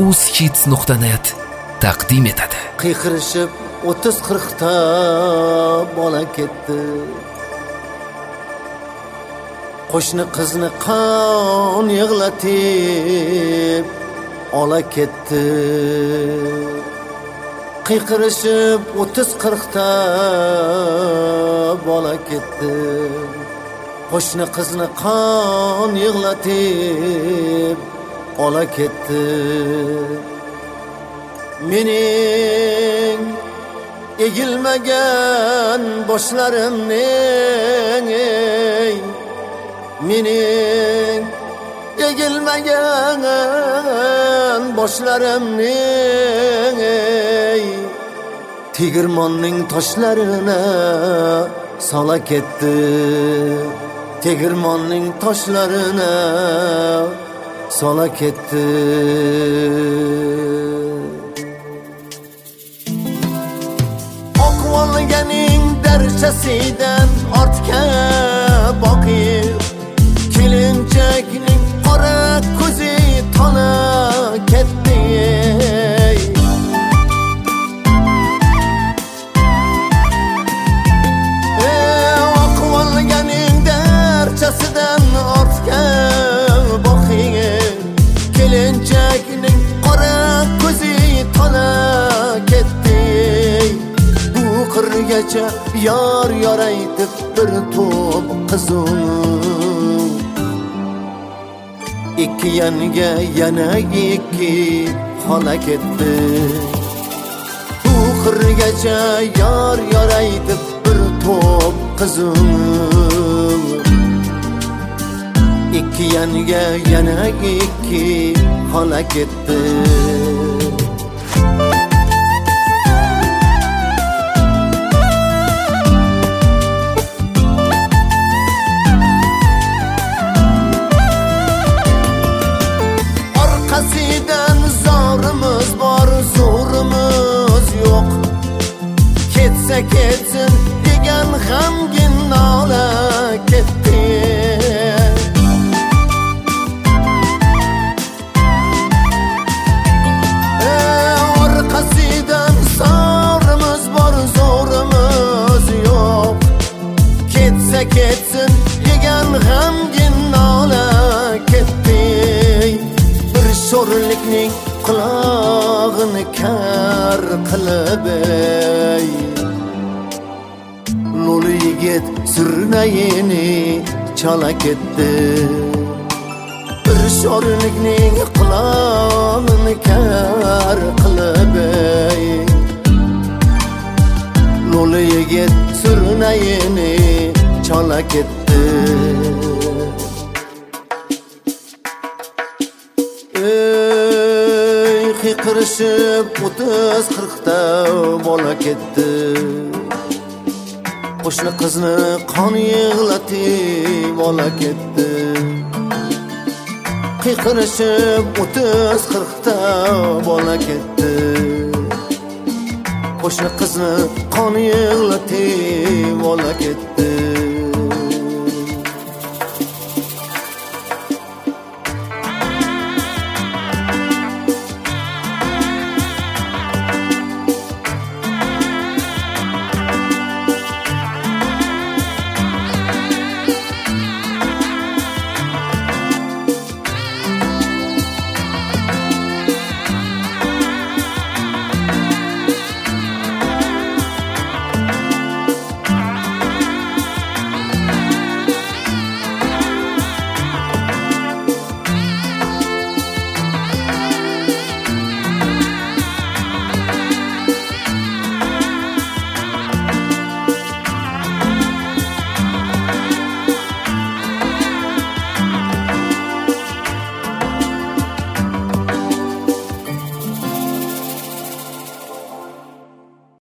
uz-hits.net taqdim etadi. Qiyqirishib 30-40 ta bola ketdi. Qo'shni qizni qon yig'latib ola ketdi. Qiyqirishib 30-40 ta bola ketdi. Qo'shni qizni qon yig'latib ola ketdi. Mening egilmagan boshlarimning, mening egilmagan boshlarimning tegirmonning toshlarini sola ketdi. Tegirmonning toshlarini sola ketdi. Oqvolganing darchasidan ortga boqib, kelinchakning qora ko'zi tola ketdi. Oqvolganing darchasidan ortga boqib, kelinchakning qora ko'zi tola ketdi. Bu qirgacha yor aytib bir to'p qizim, ikki yanga yana ikki xola ketdi. Bu qirgacha yor aytib bir to'p qizim, ikki yanga yana ikki xola ketdi. Orqasidan zorimiz bor, zo'rimiz yo'q. Ketsa ketsin degan g'amgin nola ketdi. Orqasidan zorimiz bor, zo'rimiz yo'q. Ketsa ketsin degan g'amgin nola ketdi. Bir sho'rlikning qulog'ini kar qilib, lo'li yigit surnayini chala ketdi. Bir sho'rlikning qulog'ini kar qilib, lo'li yigit surnayini chala ketdi. Qiyqirishib 30-40 ta bola ketdi. Qo'shni qizni qon yig'latib ola ketdi. Qiyqirishib 30-40 ta bola ketdi. Qo'shni qizni qon yig'latib ola ketdi.